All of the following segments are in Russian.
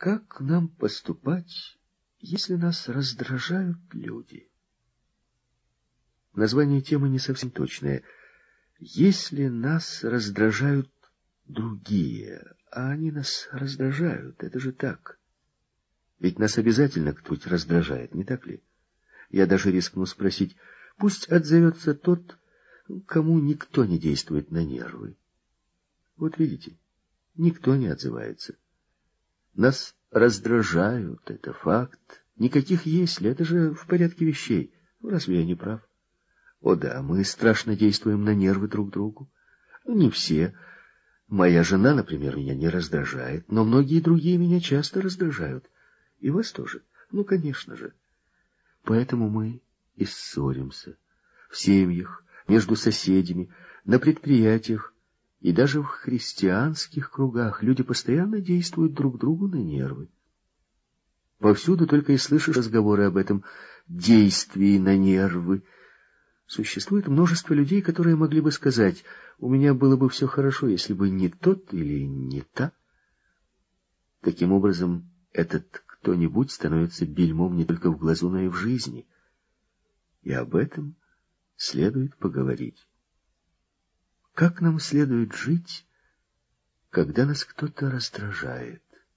Как нам поступать, если нас раздражают люди? Название темы не совсем точное. Если нас раздражают другие, а они нас раздражают, это же так. Ведь нас обязательно кто-нибудь раздражает, не так ли? Я даже рискну спросить, пусть отзовется тот, кому никто не действует на нервы. Вот видите, никто не отзывается. Нас раздражают, это факт. Никаких «если», это же в порядке вещей. Разве я не прав? О да, мы страшно действуем на нервы друг другу. Не все. Моя жена, например, меня не раздражает, но многие другие меня часто раздражают. И вас тоже. Ну, конечно же. Поэтому мы и ссоримся. В семьях, между соседями, на предприятиях и даже в христианских кругах люди постоянно действуют друг другу на нервы. Повсюду только и слышишь разговоры об этом действии на нервы. Существует множество людей, которые могли бы сказать: «У меня было бы все хорошо, если бы не тот или не та». Таким образом, этот кто-нибудь становится бельмом не только в глазу, но и в жизни. И об этом следует поговорить. Как нам следует жить, когда нас кто-то раздражает?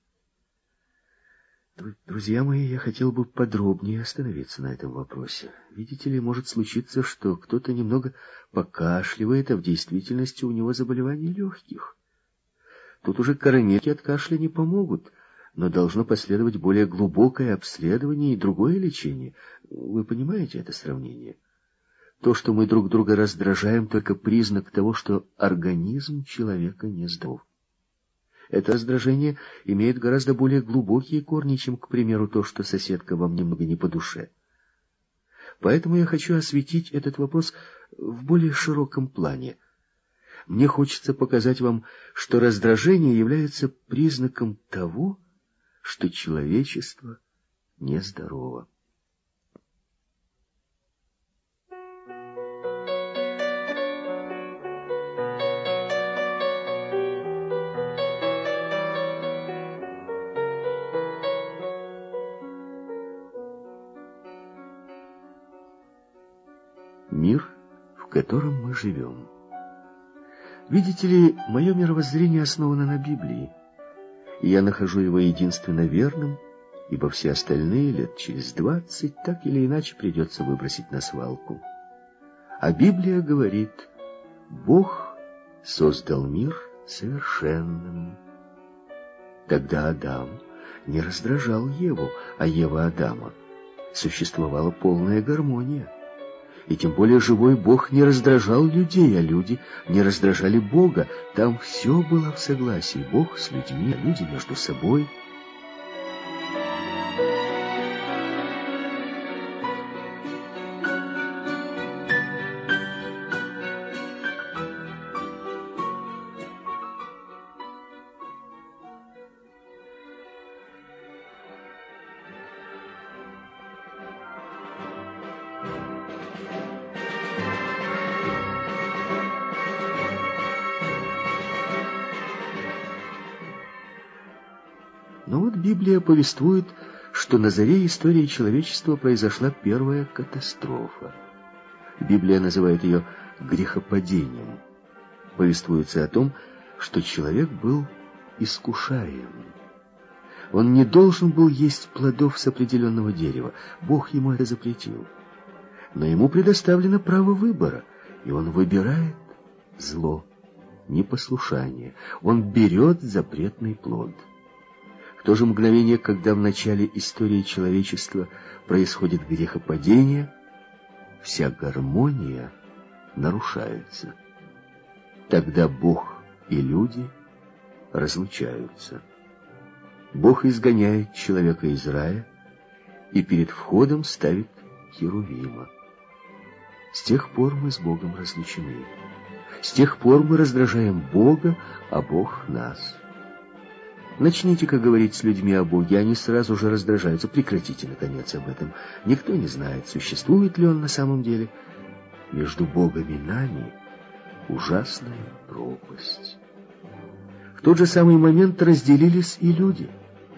Друзья мои, я хотел бы подробнее остановиться на этом вопросе. Видите ли, может случиться, что кто-то немного покашливает, а в действительности у него заболевание легких. Тут уже карамельки от кашля не помогут, но должно последовать более глубокое обследование и другое лечение. Вы понимаете это сравнение? То, что мы друг друга раздражаем, только признак того, что организм человека нездоров. Это раздражение имеет гораздо более глубокие корни, чем, к примеру, то, что соседка вам немного не по душе. Поэтому я хочу осветить этот вопрос в более широком плане. Мне хочется показать вам, что раздражение является признаком того, что человечество нездорово. Мир, в котором мы живем. Видите ли, мое мировоззрение основано на Библии, и я нахожу его единственно верным, ибо все остальные лет через 20 так или иначе придется выбросить на свалку. А Библия говорит: Бог создал мир совершенным. Тогда Адам не раздражал Еву, а Ева Адама. Существовала полная гармония. И тем более живой Бог не раздражал людей, а люди не раздражали Бога. Там все было в согласии. Бог с людьми, а люди между собой. Но вот Библия повествует, что на заре истории человечества произошла первая катастрофа. Библия называет ее грехопадением. Повествуется о том, что человек был искушаем. Он не должен был есть плодов с определенного дерева. Бог ему это запретил. Но ему предоставлено право выбора, и он выбирает зло, непослушание. Он берет запретный плод. В то же мгновение, когда в начале истории человечества происходит грехопадение, вся гармония нарушается. Тогда Бог и люди разлучаются. Бог изгоняет человека из рая и перед входом ставит Херувима. С тех пор мы с Богом разлучены. С тех пор мы раздражаем Бога, а Бог нас. Начните-ка говорить с людьми о Боге, они сразу же раздражаются. Прекратите, наконец, об этом. Никто не знает, существует ли Он на самом деле. Между Богом и нами ужасная пропасть. В тот же самый момент разделились и люди.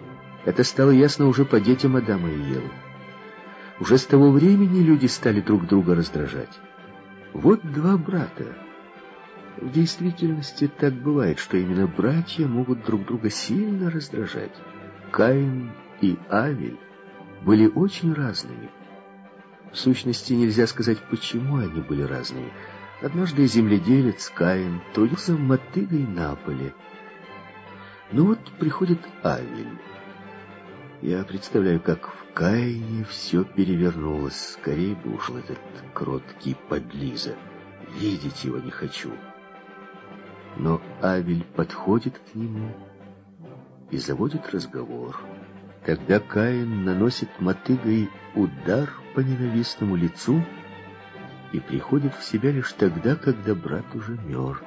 Это стало ясно уже по детям Адама и Евы. Уже с того времени люди стали друг друга раздражать. Вот два брата. В действительности так бывает, что именно братья могут друг друга сильно раздражать. Каин и Авель были очень разными. В сущности, нельзя сказать, почему они были разными. Однажды земледелец Каин трудился мотыгой на поле. Но вот приходит Авель. Я представляю, как в Каине все перевернулось. Скорее бы ушел этот кроткий подлиза. Видеть его не хочу. Но Авель подходит к нему и заводит разговор. Тогда Каин наносит мотыгой удар по ненавистному лицу и приходит в себя лишь тогда, когда брат уже мертв.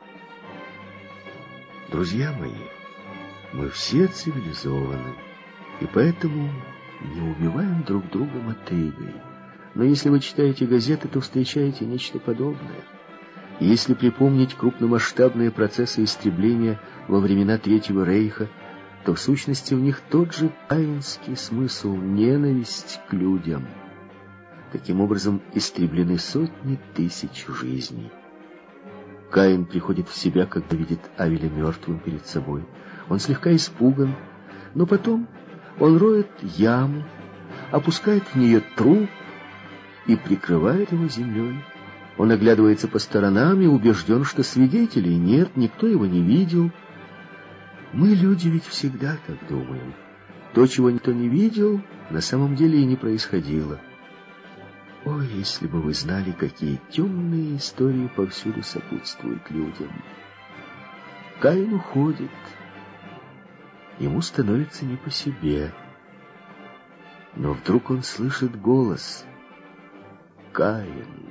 Друзья мои, мы все цивилизованы, и поэтому не убиваем друг друга мотыгой. Но если вы читаете газеты, то встречаете нечто подобное. И если припомнить крупномасштабные процессы истребления во времена Третьего Рейха, то в сущности в них тот же каинский смысл — ненависть к людям. Таким образом истреблены сотни тысяч жизней. Каин приходит в себя, когда видит Авеля мертвым перед собой. Он слегка испуган, но потом он роет яму, опускает в нее труп и прикрывает его землей. Он оглядывается по сторонам и убежден, что свидетелей нет, никто его не видел. Мы, люди, ведь всегда так думаем. То, чего никто не видел, на самом деле и не происходило. О, если бы вы знали, какие темные истории повсюду сопутствуют людям. Каин уходит. Ему становится не по себе. Но вдруг он слышит голос. Каин.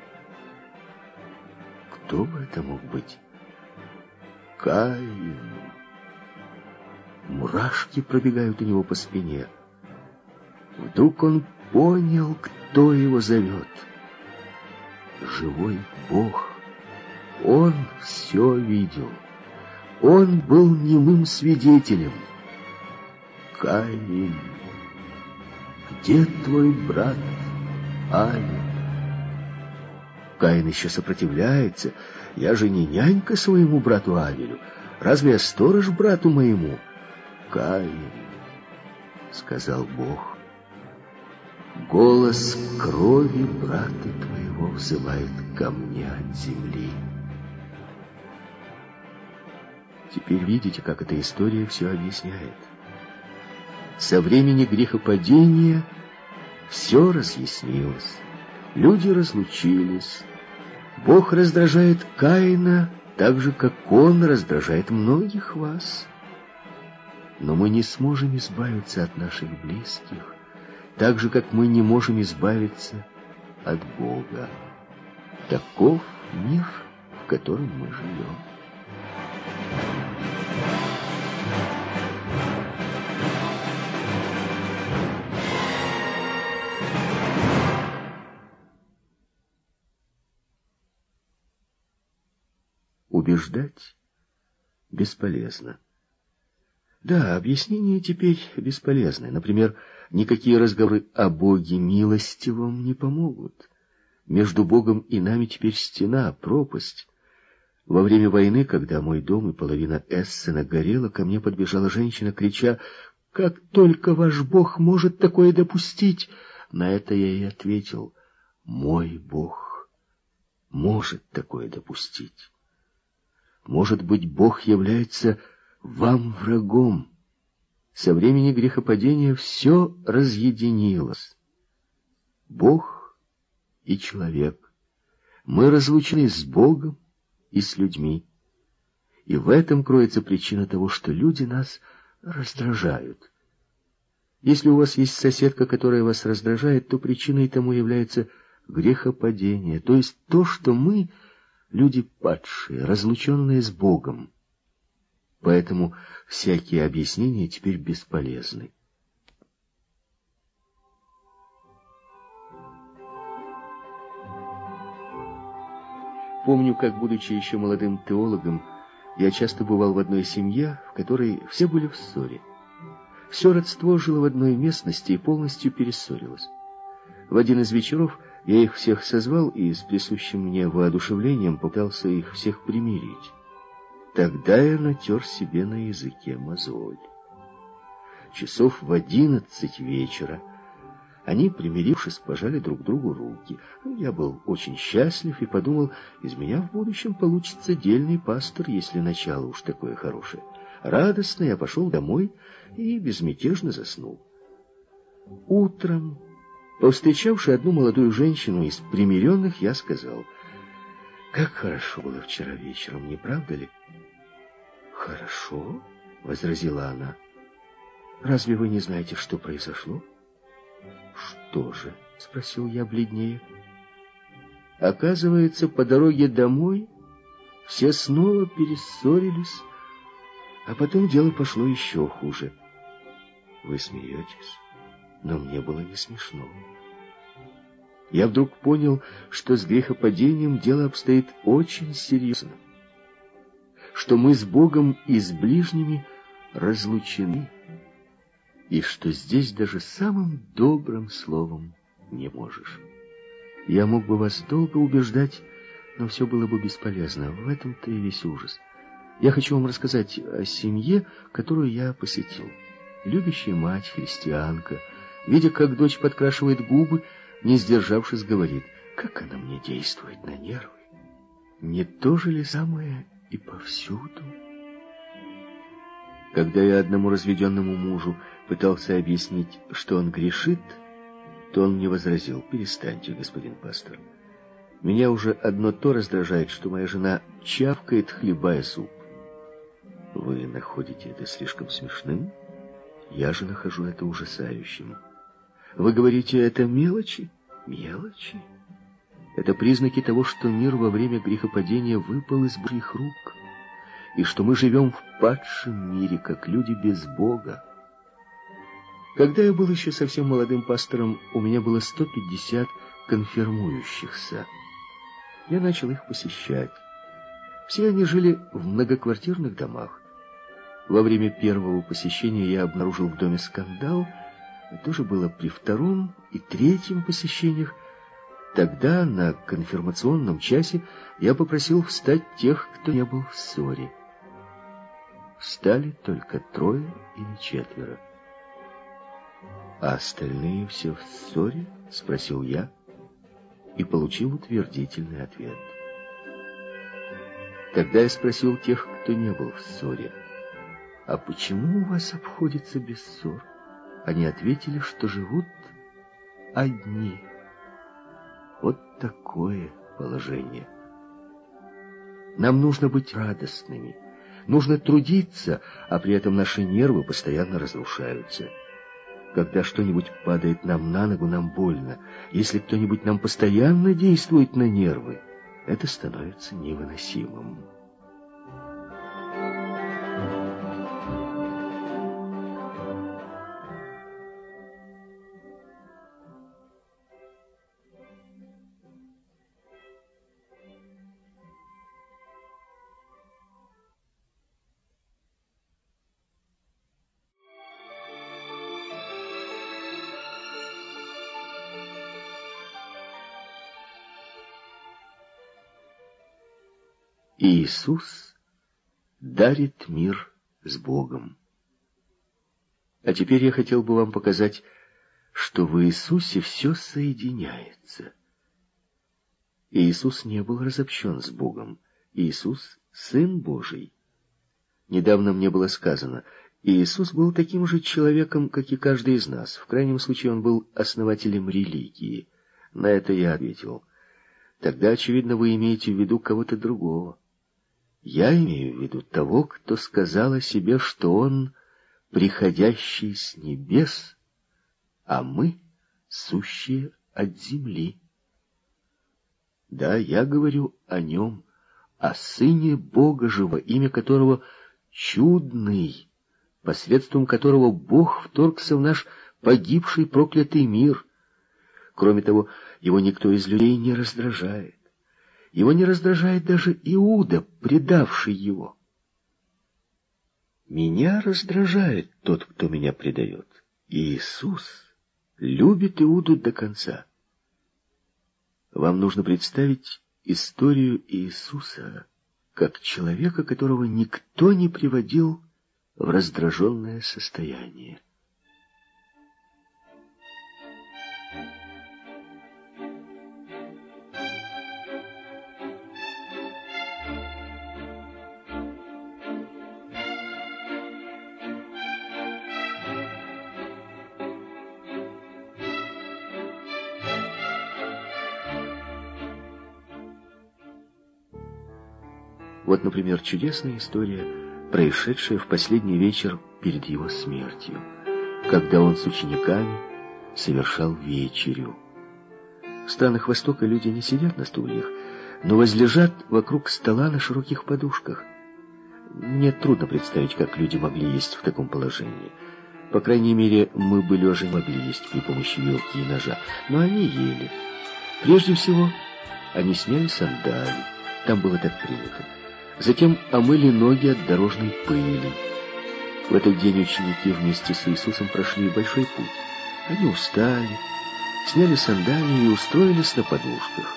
Кто бы это мог быть? Каин. Мурашки пробегают у него по спине. Вдруг он понял, кто его зовет. Живой Бог. Он все видел. Он был немым свидетелем. Каин, где твой брат Авель? Каин еще сопротивляется. Я же не нянька своему брату Авелю. Разве я сторож брату моему? Каин, сказал Бог, голос крови брата твоего взывает ко мне от земли. Теперь видите, как эта история все объясняет. Со времени грехопадения все разъяснилось. Люди разлучились. Бог раздражает Каина так же, как он раздражает многих вас. Но мы не сможем избавиться от наших близких, так же, как мы не можем избавиться от Бога. Таков мир, в котором мы живем. Убеждать бесполезно. Да, объяснения теперь бесполезны. Например, никакие разговоры о Боге милостивом не помогут. Между Богом и нами теперь стена, пропасть. Во время войны, когда мой дом и половина Эссена горела, ко мне подбежала женщина, крича: «Как только ваш Бог может такое допустить?» На это я ей ответил: «Мой Бог может такое допустить. Может быть, Бог является вам врагом. Со времени грехопадения все разъединилось. Бог и человек. Мы разлучены с Богом и с людьми. И в этом кроется причина того, что люди нас раздражают. Если у вас есть соседка, которая вас раздражает, то причиной тому является грехопадение, то есть то, что мы, люди падшие, разлученные с Богом. Поэтому всякие объяснения теперь бесполезны. Помню, как, будучи еще молодым теологом, я часто бывал в одной семье, в которой все были в ссоре. Все родство жило в одной местности и полностью перессорилось. В один из вечеров я их всех созвал и с присущим мне воодушевлением попытался их всех примирить. Тогда я натер себе на языке мозоль. Часов в 11 вечера они, примирившись, пожали друг другу руки. Я был очень счастлив и подумал, из меня в будущем получится дельный пастор, если начало уж такое хорошее. Радостно я пошел домой и безмятежно заснул. Утром, повстречавши одну молодую женщину из примиренных, я сказал: «Как хорошо было вчера вечером, не правда ли?» «Хорошо», — возразила она. «Разве вы не знаете, что произошло?» «Что же?» — спросил я бледнее. Оказывается, по дороге домой все снова перессорились, а потом дело пошло еще хуже. Вы смеетесь, но мне было не смешно. Я вдруг понял, что с грехопадением дело обстоит очень серьезно, что мы с Богом и с ближними разлучены, и что здесь даже самым добрым словом не можешь. Я мог бы вас долго убеждать, но все было бы бесполезно. В этом-то и весь ужас. Я хочу вам рассказать о семье, которую я посетил. Любящая мать, христианка, видя, как дочь подкрашивает губы, не сдержавшись, говорит: «Как она мне действует на нервы! Не то же ли самое и повсюду?» Когда я одному разведенному мужу пытался объяснить, что он грешит, то он мне возразил: «Перестаньте, господин пастор. Меня уже одно то раздражает, что моя жена чавкает, хлебая суп». Вы находите это слишком смешным? Я же нахожу это ужасающим. Вы говорите, это мелочи? Мелочи? Это признаки того, что мир во время грехопадения выпал из Божьих рук, и что мы живем в падшем мире, как люди без Бога. Когда я был еще совсем молодым пастором, у меня было 150 конфирмующихся. Я начал их посещать. Все они жили в многоквартирных домах. Во время первого посещения я обнаружил в доме скандал. То же было при втором и третьем посещениях. Тогда на конфирмационном часе я попросил встать тех, кто не был в ссоре. Встали только 3 или 4. «А остальные все в ссоре?» — спросил я и получил утвердительный ответ. Тогда я спросил тех, кто не был в ссоре: «А почему у вас обходится без ссор?» Они ответили, что живут одни. Вот такое положение. Нам нужно быть радостными, нужно трудиться, а при этом наши нервы постоянно разрушаются. Когда что-нибудь падает нам на ногу, нам больно. Если кто-нибудь нам постоянно действует на нервы, это становится невыносимым. Иисус дарит мир с Богом. А теперь я хотел бы вам показать, что в Иисусе все соединяется. Иисус не был разобщен с Богом. Иисус — Сын Божий. Недавно мне было сказано, Иисус был таким же человеком, как и каждый из нас. В крайнем случае, он был основателем религии. На это я ответил: тогда, очевидно, вы имеете в виду кого-то другого. Я имею в виду того, кто сказал о себе, что он приходящий с небес, а мы сущие от земли. Да, я говорю о нем, о Сыне Бога Живого, имя которого Чудный, посредством которого Бог вторгся в наш погибший проклятый мир. Кроме того, его никто из людей не раздражает. Его не раздражает даже Иуда, предавший его. Меня раздражает тот, кто меня предает. И Иисус любит Иуду до конца. Вам нужно представить историю Иисуса как человека, которого никто не приводил в раздраженное состояние. Вот, например, чудесная история, происшедшая в последний вечер перед его смертью, когда он с учениками совершал вечерю. В странах Востока люди не сидят на стульях, но возлежат вокруг стола на широких подушках. Мне трудно представить, как люди могли есть в таком положении. По крайней мере, мы бы лежа могли есть при помощи вилки и ножа, но они ели. Прежде всего, они сняли сандали, там было так принято. Затем омыли ноги от дорожной пыли. В этот день ученики вместе с Иисусом прошли большой путь. Они устали, сняли сандалии и устроились на подушках.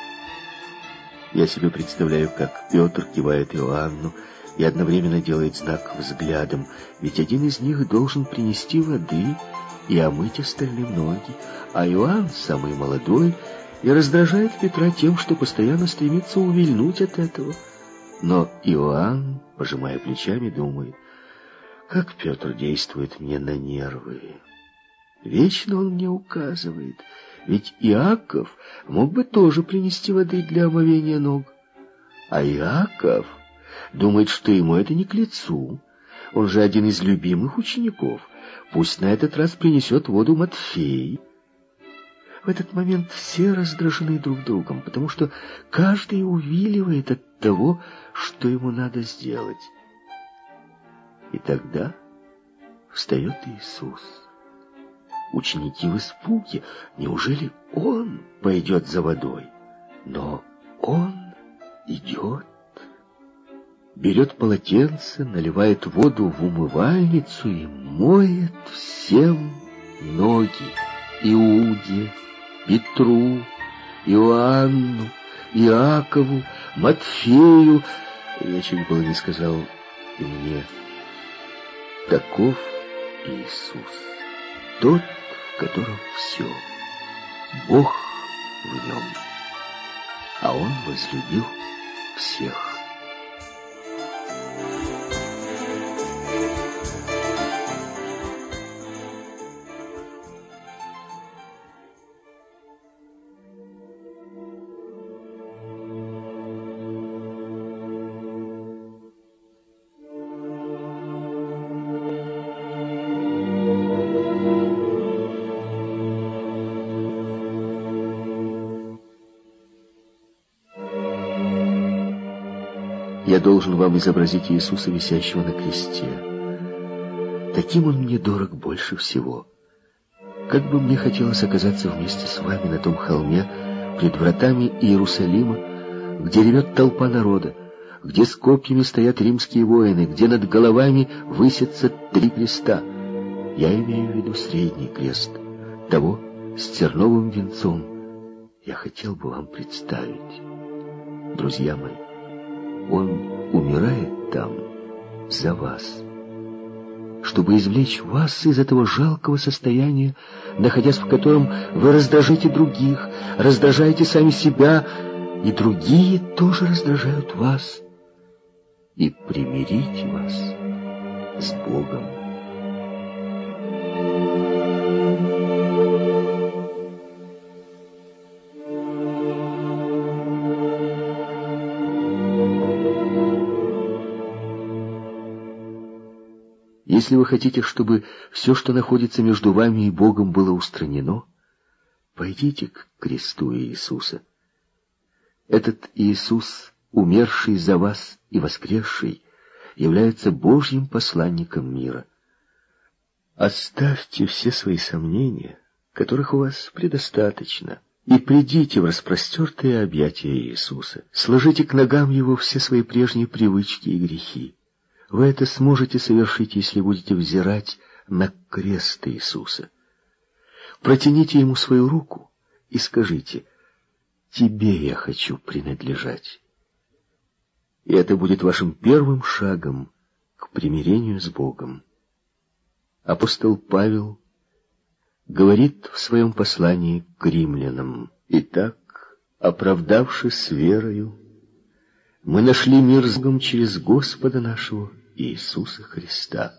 Я себе представляю, как Петр кивает Иоанну и одновременно делает знак взглядом, ведь один из них должен принести воды и омыть остальным ноги, а Иоанн, самый молодой, и раздражает Петра тем, что постоянно стремится увильнуть от этого. Но Иоанн, пожимая плечами, думает, как Петр действует мне на нервы. Вечно он мне указывает, ведь Иаков мог бы тоже принести воды для омовения ног. А Иаков думает, что ему это не к лицу. Он же один из любимых учеников. Пусть на этот раз принесет воду Матфей. В этот момент все раздражены друг другом, потому что каждый увиливает от того, что ему надо сделать. И тогда встает Иисус. Ученики в испуге. Неужели Он пойдет за водой? Но Он идет, берет полотенце, наливает воду в умывальницу и моет всем ноги. Иуде, Петру, Иоанну, Иакову, Матфею. Я чуть было не сказал и мне. Таков Иисус, тот, в котором все. Бог в нем, а Он возлюбил всех. Я должен вам изобразить Иисуса, висящего на кресте. Таким Он мне дорог больше всего. Как бы мне хотелось оказаться вместе с вами на том холме, пред вратами Иерусалима, где ревет толпа народа, где с копьями стоят римские воины, где над головами высятся 3 креста. Я имею в виду средний крест, того с терновым венцом. Я хотел бы вам представить, друзья мои. Он умирает там за вас, чтобы извлечь вас из этого жалкого состояния, находясь в котором вы раздражите других, раздражаете сами себя, и другие тоже раздражают вас, и примирить вас с Богом. Если вы хотите, чтобы все, что находится между вами и Богом, было устранено, пойдите к кресту Иисуса. Этот Иисус, умерший за вас и воскресший, является Божьим посланником мира. Оставьте все свои сомнения, которых у вас предостаточно, и придите в распростертые объятия Иисуса. Сложите к ногам Его все свои прежние привычки и грехи. Вы это сможете совершить, если будете взирать на крест Иисуса. Протяните ему свою руку и скажите: «Тебе я хочу принадлежать». И это будет вашим первым шагом к примирению с Богом. Апостол Павел говорит в своем послании к римлянам: «Итак, оправдавшись верою, мы нашли мир с Богом через Господа нашего Иисуса Христа».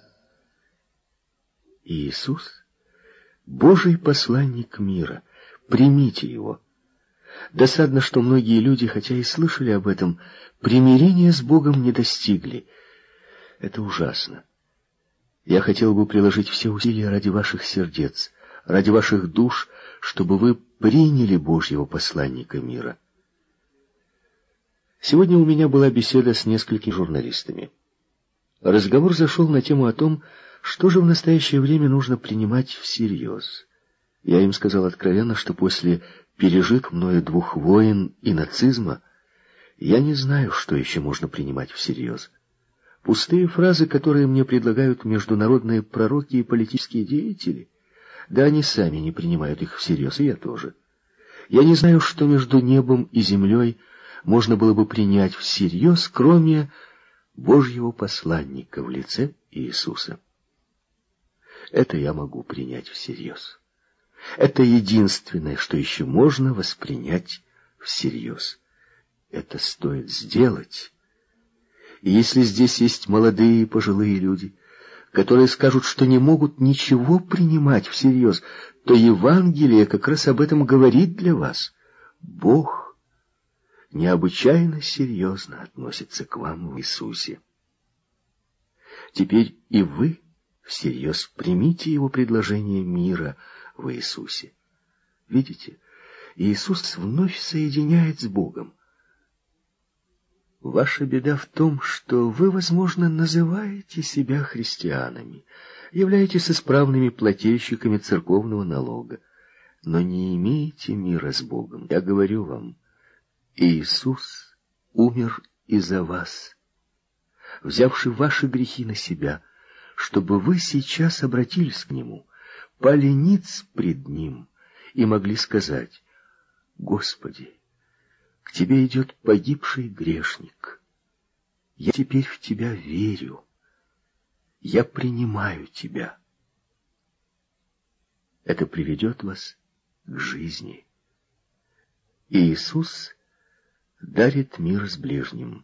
Иисус — Божий посланник мира. Примите его. Досадно, что многие люди, хотя и слышали об этом, примирения с Богом не достигли. Это ужасно. Я хотел бы приложить все усилия ради ваших сердец, ради ваших душ, чтобы вы приняли Божьего посланника мира. Сегодня у меня была беседа с несколькими журналистами. Разговор зашел на тему о том, что же в настоящее время нужно принимать всерьез. Я им сказал откровенно, что после пережитых мною 2 войн и нацизма я не знаю, что еще можно принимать всерьез. Пустые фразы, которые мне предлагают международные пророки и политические деятели, да они сами не принимают их всерьез, и я тоже. Я не знаю, что между небом и землей можно было бы принять всерьез, кроме Божьего посланника в лице Иисуса. Это я могу принять всерьез. Это единственное, что еще можно воспринять всерьез. Это стоит сделать. И если здесь есть молодые и пожилые люди, которые скажут, что не могут ничего принимать всерьез, то Евангелие как раз об этом говорит для вас. Бог необычайно серьезно относится к вам в Иисусе. Теперь и вы всерьез примите Его предложение мира в Иисусе. Видите, Иисус вновь соединяет с Богом. Ваша беда в том, что вы, возможно, называете себя христианами, являетесь исправными плательщиками церковного налога, но не имеете мира с Богом. Я говорю вам, Иисус умер и за вас, взявший ваши грехи на себя, чтобы вы сейчас обратились к Нему, пали ниц пред Ним и могли сказать: «Господи, к Тебе идет погибший грешник. Я теперь в Тебя верю. Я принимаю Тебя». Это приведет вас к жизни. Иисус дарит мир с ближним.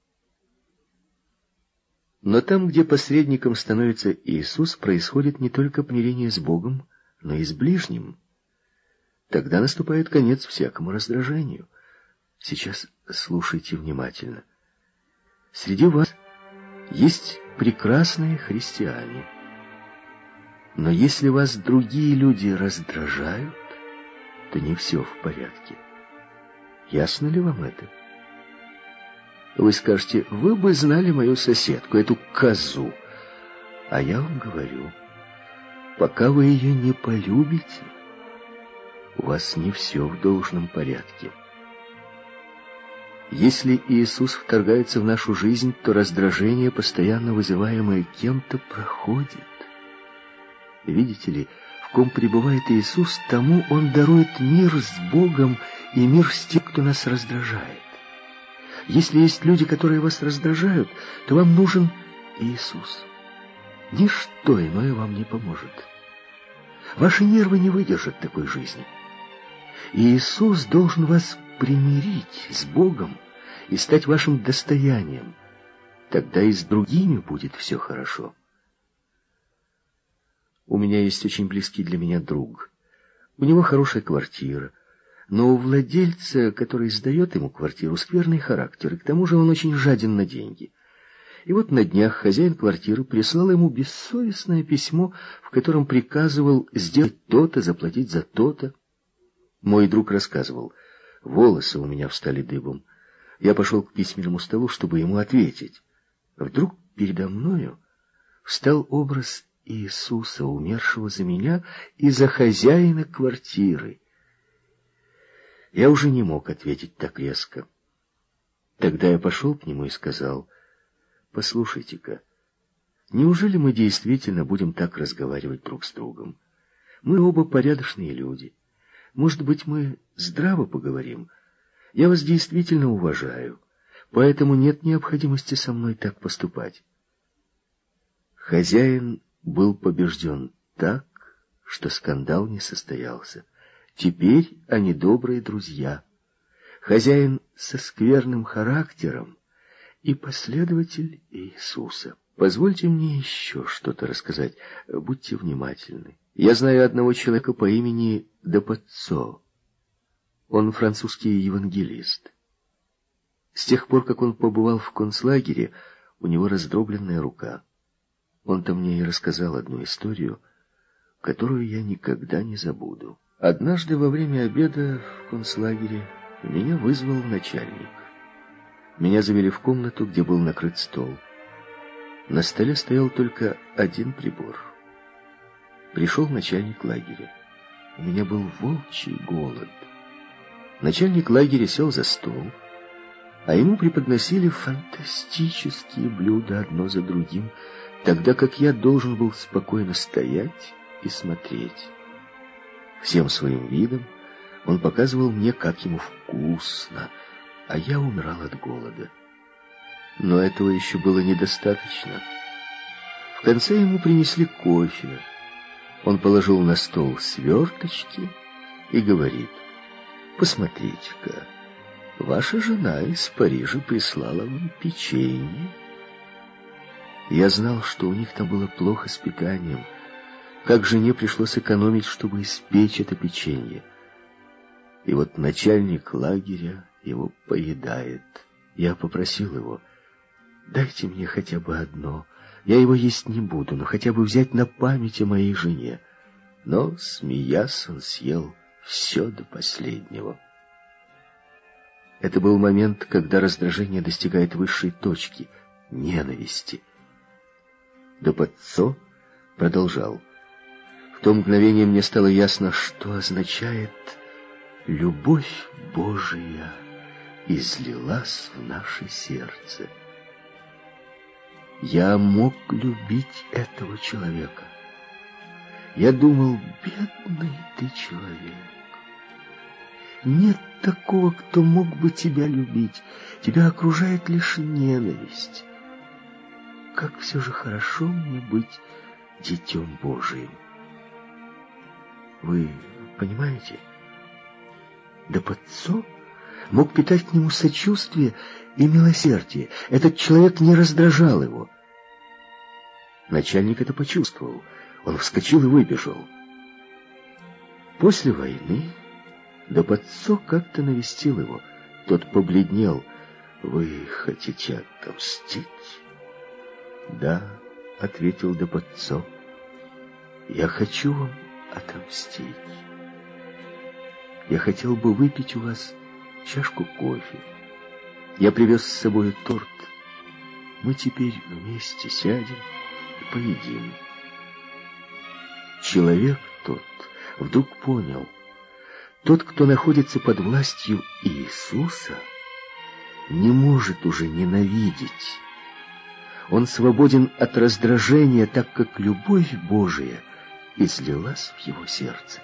Но там, где посредником становится Иисус, происходит не только примирение с Богом, но и с ближним. Тогда наступает конец всякому раздражению. Сейчас слушайте внимательно. Среди вас есть прекрасные христиане. Но если вас другие люди раздражают, то не все в порядке. Ясно ли вам это? Вы скажете: вы бы знали мою соседку, эту козу. А я вам говорю, пока вы ее не полюбите, у вас не все в должном порядке. Если Иисус вторгается в нашу жизнь, то раздражение, постоянно вызываемое кем-то, проходит. Видите ли, в ком пребывает Иисус, тому Он дарует мир с Богом и мир с тем, кто нас раздражает. Если есть люди, которые вас раздражают, то вам нужен Иисус. Ничто иное вам не поможет. Ваши нервы не выдержат такой жизни. Иисус должен вас примирить с Богом и стать вашим достоянием. Тогда и с другими будет все хорошо. У меня есть очень близкий для меня друг. У него хорошая квартира, но у владельца, который сдает ему квартиру, скверный характер, и к тому же он очень жаден на деньги. И вот на днях хозяин квартиры прислал ему бессовестное письмо, в котором приказывал сделать то-то, заплатить за то-то. Мой друг рассказывал: волосы у меня встали дыбом. Я пошел к письменному столу, чтобы ему ответить. Вдруг передо мною встал образ Иисуса, умершего за меня и за хозяина квартиры. Я уже не мог ответить так резко. Тогда я пошел к нему и сказал: «Послушайте-ка, Неужели мы действительно будем так разговаривать друг с другом? Мы оба порядочные люди. Может быть, мы здраво поговорим? Я вас действительно уважаю, поэтому нет необходимости со мной так поступать. Хозяин был побежден так, что скандал не состоялся. Теперь они добрые друзья. Хозяин со скверным характером и последователь Иисуса. Позвольте мне еще что-то рассказать. Будьте внимательны. Я знаю одного человека по имени Депаццо. Он французский евангелист. С тех пор, как он побывал в концлагере, у него раздробленная рука. Он-то мне и рассказал одну историю, которую я никогда не забуду. Однажды во время обеда в концлагере меня вызвал начальник. Меня завели в комнату, где был накрыт стол. На столе стоял только один прибор. Пришел начальник лагеря. У меня был волчий голод. Начальник лагеря сел за стол, а ему преподносили фантастические блюда одно за другим, тогда как я должен был спокойно стоять и смотреть. Всем своим видом он показывал мне, как ему вкусно, а я умирал от голода. Но этого еще было недостаточно. В конце ему принесли кофе. Он положил на стол сверточки и говорит: «Посмотрите-ка, ваша жена из Парижа прислала вам печенье». Я знал, что у них там было плохо с питанием. Как жене пришлось экономить, чтобы испечь это печенье. И вот начальник лагеря его поедает. Я попросил его: «Дайте мне хотя бы одно. Я его есть не буду, но хотя бы взять на память о моей жене». Но, смеясь, он съел все до последнего. Это был момент, когда раздражение достигает высшей точки — ненависти. Депаццо продолжал: «В то мгновение мне стало ясно, что означает «любовь Божия излилась в наше сердце». Я мог любить этого человека. Я думал: бедный ты человек. Нет такого, кто мог бы тебя любить. Тебя окружает лишь ненависть. Как все же хорошо мне быть детем Божиим. Вы понимаете? Депаццо мог питать к нему сочувствие и милосердие. Этот человек не раздражал его. Начальник это почувствовал. Он вскочил и выбежал. После войны Депаццо как-то навестил его. Тот побледнел. «Вы хотите отомстить?» «Да», — ответил Депаццо, — «я хочу вам отомстить. Я хотел бы выпить у вас чашку кофе. Я привез с собой торт. Мы теперь вместе сядем и поедим». Человек тот вдруг понял: тот, кто находится под властью Иисуса, не может уже ненавидеть. Он свободен от раздражения, так как любовь Божия излилась в его сердце.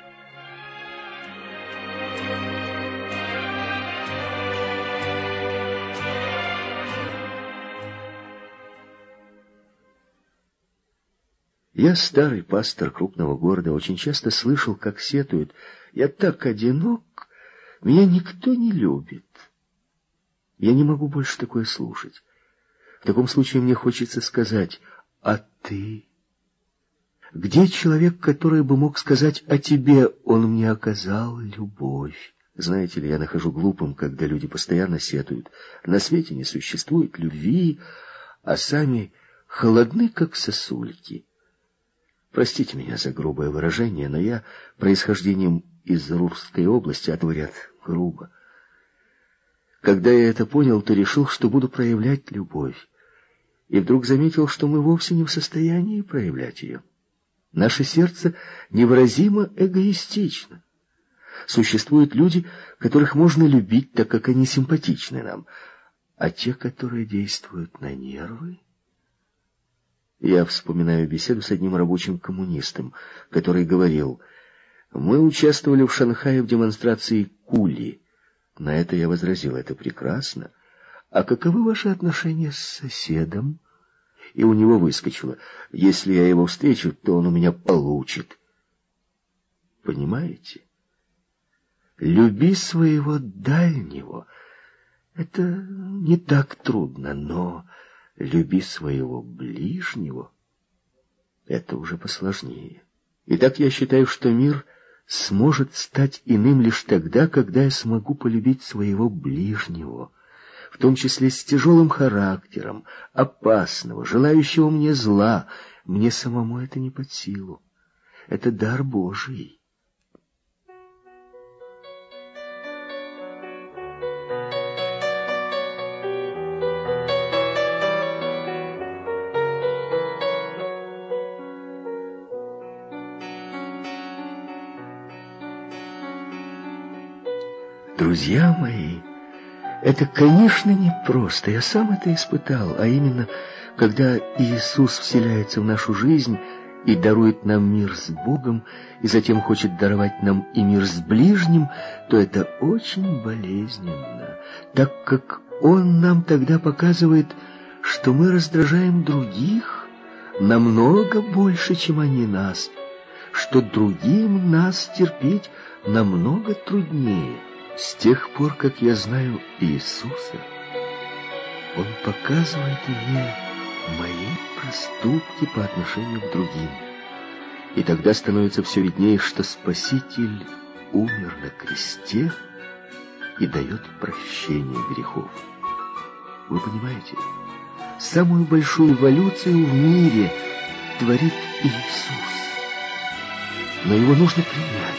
Я, старый пастор крупного города, очень часто слышал, как сетуют: «Я так одинок, меня никто не любит». Я не могу больше такое слушать. В таком случае мне хочется сказать: «А ты? Где человек, который бы мог сказать о тебе: он мне оказал любовь?» Знаете ли, я нахожу глупым, когда люди постоянно сетуют: на свете не существует любви, а сами холодны, как сосульки. Простите меня за грубое выражение, но я происхождением из Рурской области, а говорят грубо. Когда я это понял, то решил, что буду проявлять любовь. И вдруг заметил, что мы вовсе не в состоянии проявлять ее. Наше сердце невыразимо эгоистично. Существуют люди, которых можно любить, так как они симпатичны нам, а те, которые действуют на нервы, Я вспоминаю беседу с одним рабочим коммунистом, который говорил: «Мы участвовали в Шанхае в демонстрации кули». На это я возразил: «Это прекрасно. А каковы ваши отношения с соседом?» И у него выскочило: «Если я его встречу, то он у меня получит». Понимаете? Люби своего дальнего. Это не так трудно, но люби своего ближнего. Это уже посложнее. Итак, я считаю, что мир сможет стать иным лишь тогда, когда я смогу полюбить своего ближнего, в том числе с тяжелым характером, опасного, желающего мне зла. Мне самому это не под силу. Это дар Божий. Друзья мои, это, конечно, непросто. Я сам это испытал, а именно, когда Иисус вселяется в нашу жизнь и дарует нам мир с Богом, и затем хочет даровать нам и мир с ближним, то это очень болезненно, так как Он нам тогда показывает, что мы раздражаем других намного больше, чем они нас, что другим нас терпеть намного труднее. С тех пор, как я знаю Иисуса, Он показывает мне мои проступки по отношению к другим. И тогда становится все виднее, что Спаситель умер на кресте и дает прощение грехов. Вы понимаете? Самую большую эволюцию в мире творит Иисус. Но его нужно принять.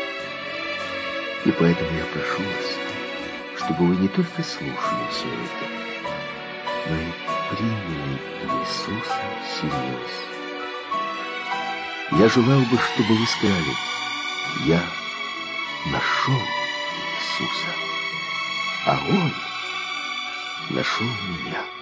И поэтому я прошу вас, чтобы вы не только слушали все это, но и приняли Иисуса всерьез. Я желал бы, чтобы вы сказали: «Я нашел Иисуса, а Он нашел меня».